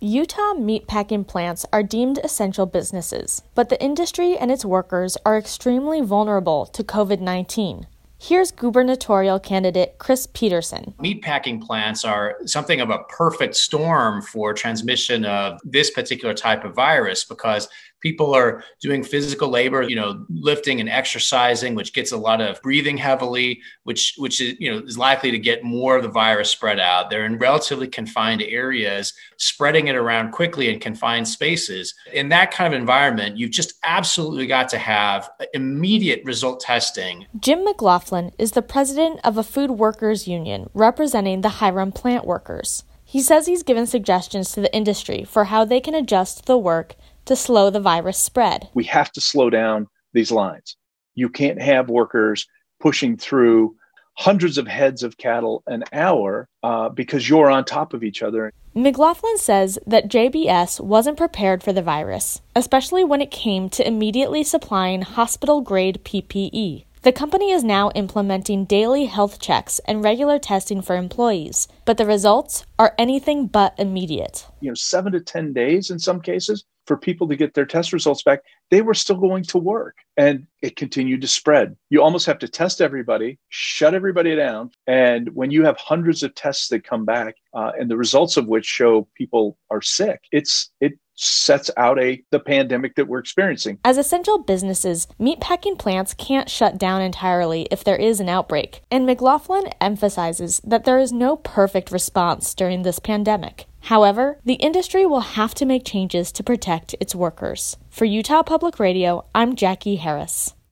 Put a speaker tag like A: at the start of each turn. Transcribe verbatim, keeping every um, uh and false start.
A: Utah meatpacking plants are deemed essential businesses, but the industry and its workers are extremely vulnerable to covid nineteen. Here's gubernatorial candidate Chris Peterson.
B: Meatpacking plants are something of a perfect storm for transmission of this particular type of virus because people are doing physical labor, you know, lifting and exercising, which gets a lot of breathing heavily, which which is, you know, is likely to get more of the virus spread out. They're in relatively confined areas, spreading it around quickly in confined spaces. In that kind of environment, you've just absolutely got to have immediate result testing.
A: Jim McLaughlin is the president of a food workers union representing the Hiram plant workers. He says he's given suggestions to the industry for how they can adjust the work to slow the virus spread.
C: We have to slow down these lines. You can't have workers pushing through hundreds of heads of cattle an hour uh, because you're on top of each other.
A: McLaughlin says that J B S wasn't prepared for the virus, especially when it came to immediately supplying hospital-grade P P E. The company is now implementing daily health checks and regular testing for employees, but the results are anything but immediate.
C: You know, seven to ten days in some cases for people to get their test results back. They were still going to work and it continued to spread. You almost have to test everybody, shut everybody down. And when you have hundreds of tests that come back uh, and the results of which show people are sick, it's it sets out a the pandemic that we're experiencing.
A: As essential businesses, meatpacking plants can't shut down entirely if there is an outbreak, and McLaughlin emphasizes that there is no perfect response during this pandemic. However, the industry will have to make changes to protect its workers. For Utah Public Radio, I'm Jackie Harris.